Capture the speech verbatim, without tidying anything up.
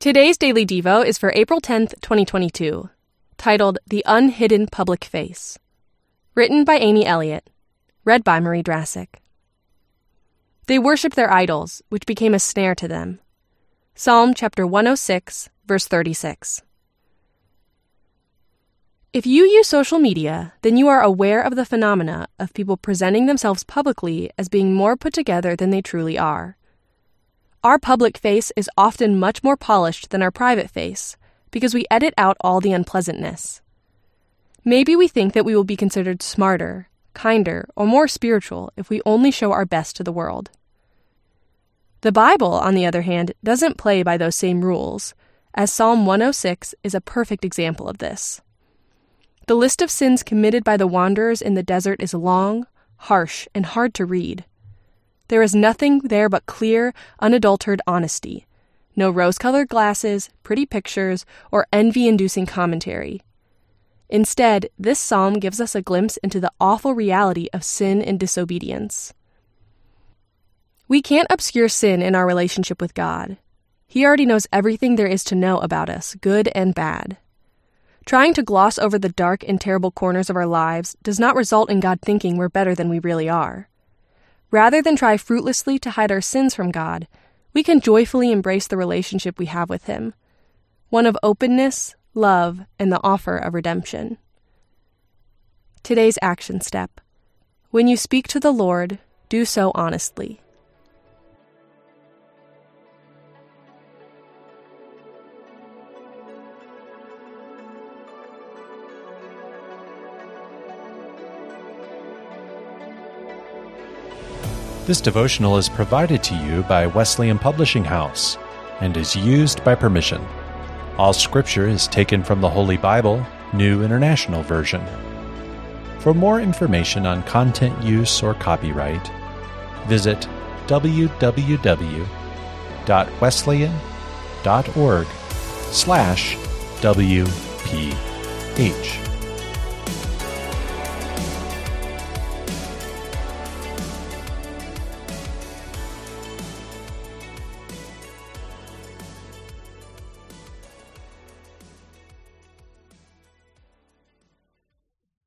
Today's Daily Devo is for April tenth, twenty twenty-two, titled The Unhidden Public Face. Written by Amy Elliott. Read by Marie Drassic. They worshipped their idols, which became a snare to them. Psalm chapter one oh six, verse thirty-six. If you use social media, then you are aware of the phenomena of people presenting themselves publicly as being more put together than they truly are. Our public face is often much more polished than our private face because we edit out all the unpleasantness. Maybe we think that we will be considered smarter, kinder, or more spiritual if we only show our best to the world. The Bible, on the other hand, doesn't play by those same rules, as Psalm one oh six is a perfect example of this. The list of sins committed by the wanderers in the desert is long, harsh, and hard to read. There is nothing there but clear, unadulterated honesty. No rose-colored glasses, pretty pictures, or envy-inducing commentary. Instead, this psalm gives us a glimpse into the awful reality of sin and disobedience. We can't obscure sin in our relationship with God. He already knows everything there is to know about us, good and bad. Trying to gloss over the dark and terrible corners of our lives does not result in God thinking we're better than we really are. Rather than try fruitlessly to hide our sins from God, we can joyfully embrace the relationship we have with Him, one of openness, love, and the offer of redemption. Today's action step. When you speak to the Lord, do so honestly. This devotional is provided to you by Wesleyan Publishing House and is used by permission. All scripture is taken from the Holy Bible, New International Version. For more information on content use or copyright, visit w w w dot wesleyan dot org slash W P H.